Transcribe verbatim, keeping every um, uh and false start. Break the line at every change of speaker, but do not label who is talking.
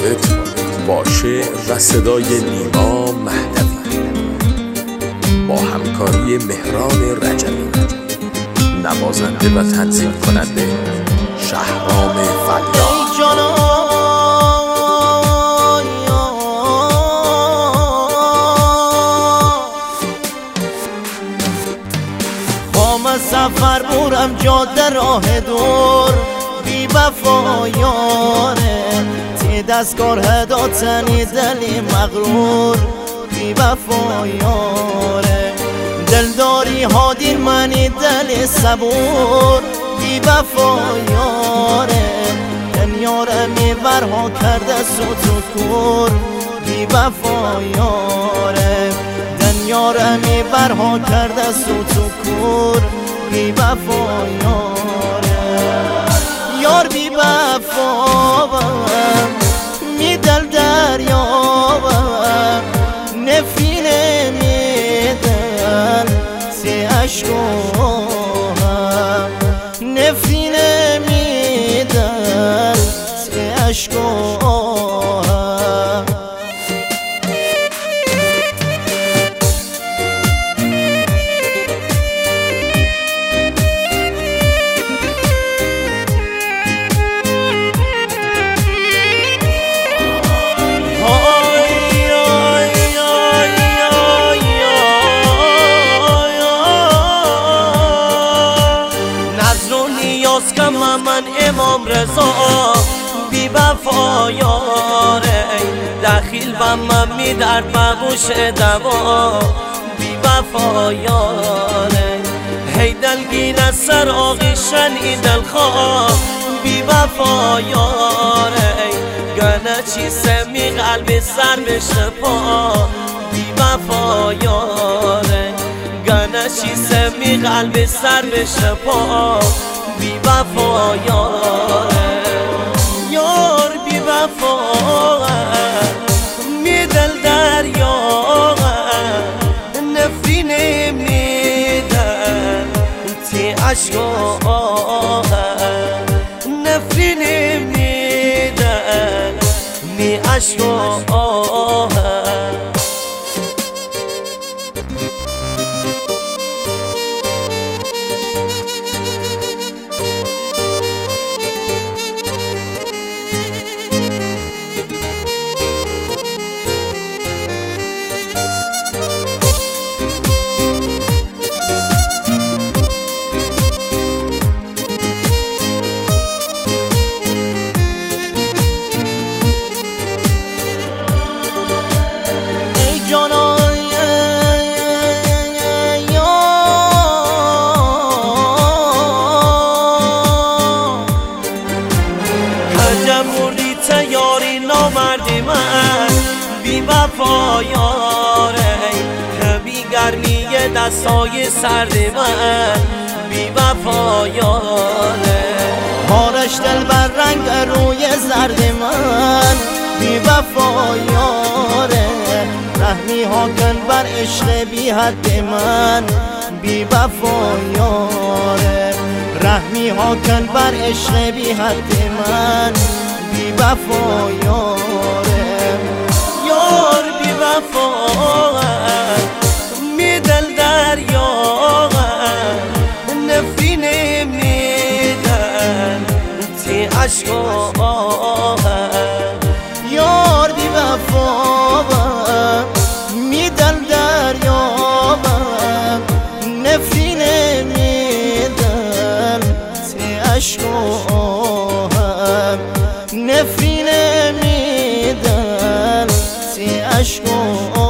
والد با شعر و صدای نیما مهدوی با همکاری مهران رجبی، نوازنده و تنظیم کننده شهرام فلاح.
سفر بورم جاده راه دور بی وفا یاره، تی دستکار هداتنی دلی مغرور بی وفا یاره، دلداری ها دیر منی دلی صبور بی وفا یاره، دنیاره میورها کرده سوت و کور بی وفا یاره، دنیاره میورها کرده سوت و کور بی وفا یاره، یار بی وفا می دل دریا نفینه می دل سی عشقو نفینه می دل سی عشقو.
من امام رضا بی وفا یاره، دخیل و من می در بغوش دوا بی وفا یاره، هی دلگیر از سر آغیشن این دلخواه بی وفا یاره، گنه چی سمی قلبی سر بشه پا بی وفا یاره، گنه چی سمی قلبی سر بشه پا بی وفا یاره، یار بی وفا می دل دریا نفرینه می دل تی عشقا نفرینه می دل می عشقا. یاری نامردی من بی وفا یاره، بی گرمی دستای سرد من بی وفا یاره،
هارش دل بر رنگ روی زرد من بی وفا یاره، رحمی ها کن بر عشق بی حد من بی وفا یاره، رحمی ها کن بر عشق بی حد من بی وفا یاره،
یار بی وفا می دل دریا نفرینه می دل تی عشقا،
یار بی وفا می دل دریا نفرینه می دل تی عشقا، نفرینه می دل سی عشقو.